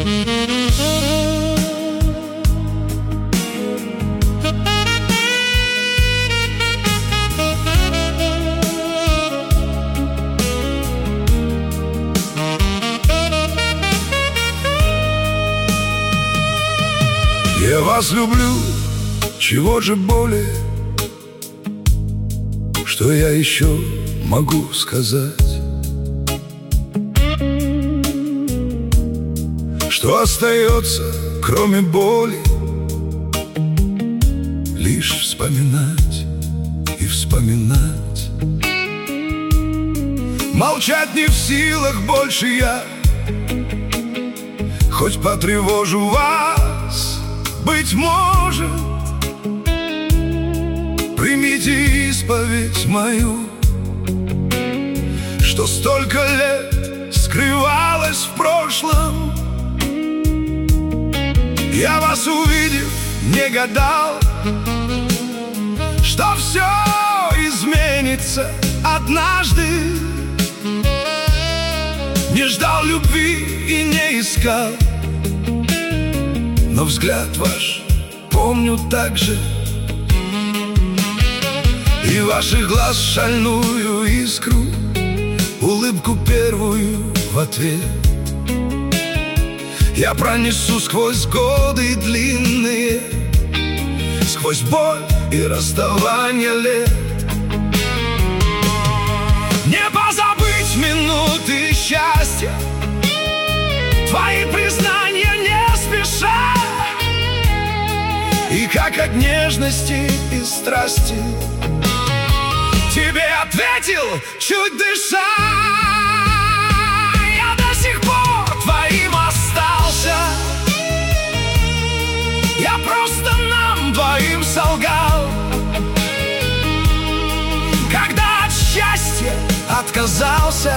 Я вас люблю, чего же более, что я еще могу сказать? Что остается, кроме боли, лишь вспоминать и вспоминать. Молчать не в силах больше я, хоть потревожу вас, быть может. Примите исповедь мою, что столько лет скрывалось в прошлом. Я вас увидев, не гадал, что все изменится однажды. Не ждал любви и не искал, но взгляд ваш помню так же, и ваших глаз шальную искру, улыбку первую в ответ. Я пронесу сквозь годы длинные, сквозь боль и расставание лет. Не позабыть минуты счастья, твои признания не спеша, и как от нежности и страсти тебе ответил, чуть дыша. Я до сих пор твоим остался, я просто нам двоим солгал. Когда от счастья отказался,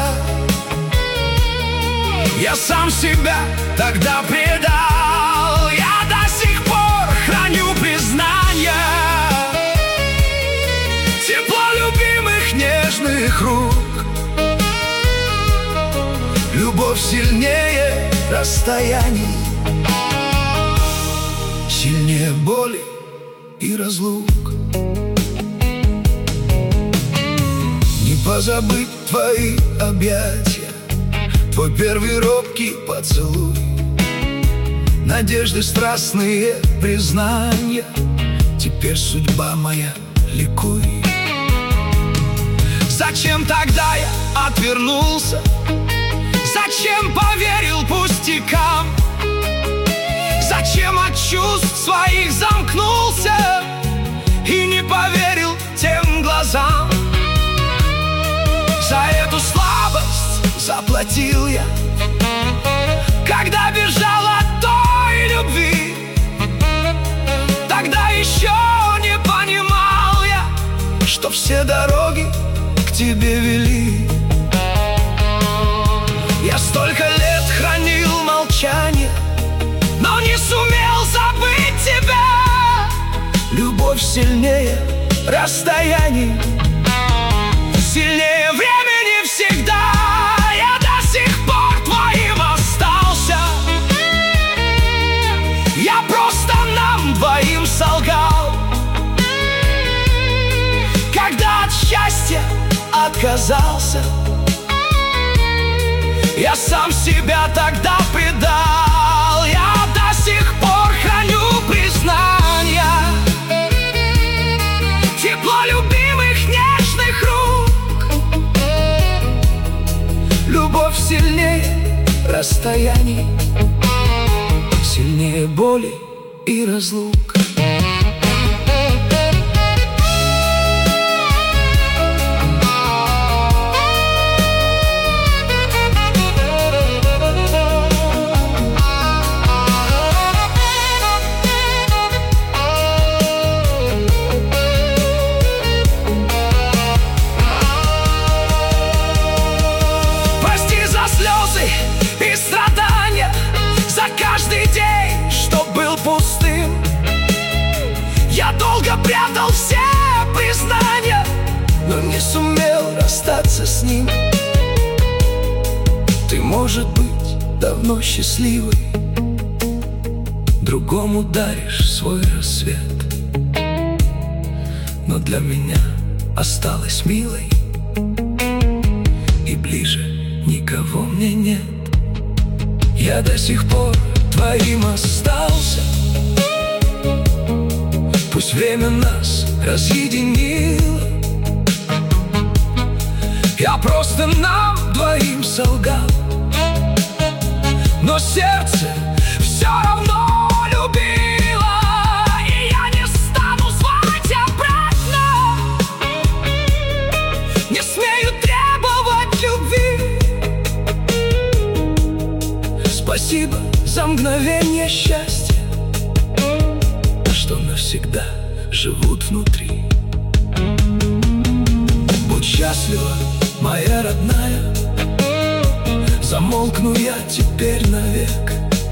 я сам себя тогда предал. Я до сих пор храню признания, тепло любимых нежных рук. Любовь сильнее расстояний, сильнее боли и разлук. Не позабыть твои объятия, твой первый робкий поцелуй, надежды страстные признания. Теперь судьба моя, ликуй. Зачем тогда я отвернулся? Зачем поверил пустякам? Зачем от чувств своих замкнулся и не поверил тем глазам? За эту слабость заплатил я, когда бежал от той любви. Тогда еще не понимал я, что все дороги к тебе вели. Я столько лет хранил молчание, но не сумел забыть тебя. Любовь сильнее расстояний, сильнее времени всегда. Я до сих пор твоим остался, я просто нам двоим солгал. Когда от счастья отказался, я сам себя тогда предал. Я до сих пор храню признания, тепло любимых нежных рук. Любовь сильнее расстояний, сильнее боли и разлук. И страдания за каждый день, что был пустым. Я долго прятал все признания, но не сумел расстаться с ним. Ты, может быть, давно счастливый, другому даришь свой рассвет. Но для меня осталась милой, и ближе никого мне нет. Я до сих пор твоим остался, пусть время нас разъединило. Я просто нам двоим солгал, но сердце все равно любило. И я не стану звать обратно, не смею требовать любви. Спасибо за мгновение счастья, что навсегда живут внутри. Будь счастлива, моя родная, замолкну я теперь навек.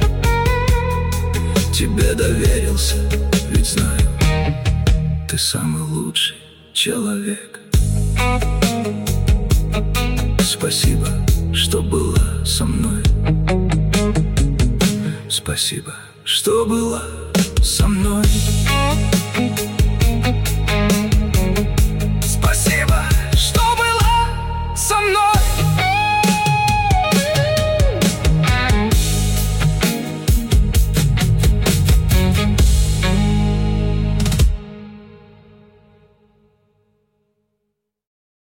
Тебе доверился, ведь знаю, ты самый лучший человек. Спасибо, что была со мной. Спасибо, что была со мной.